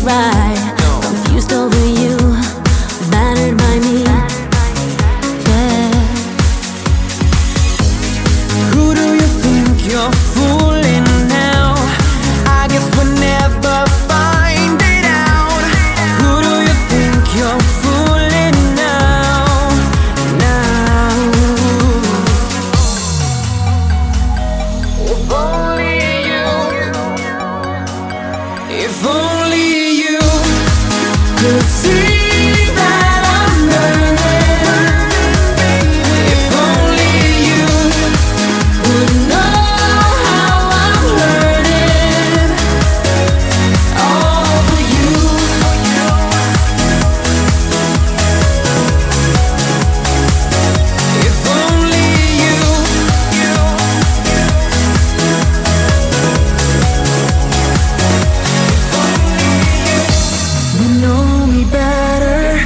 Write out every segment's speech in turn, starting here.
right. Confused over you, battered by me. Yeah. Who do you think you're fooling now? I guess we'll never find it out. Who do you think you're fooling now? Now. If only you, if only you could see that I'm burning. If only you would know how I'm hurting. All for you. If only you. Would know me better.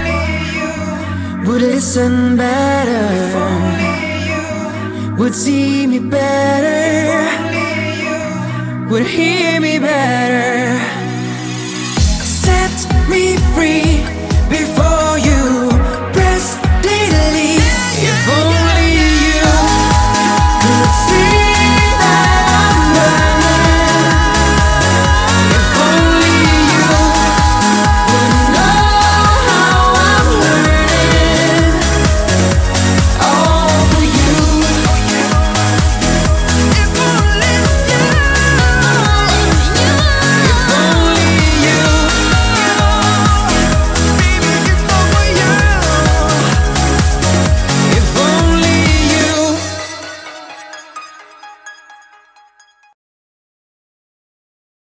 Would listen better. Would see me better. Would hear me better. Set me free before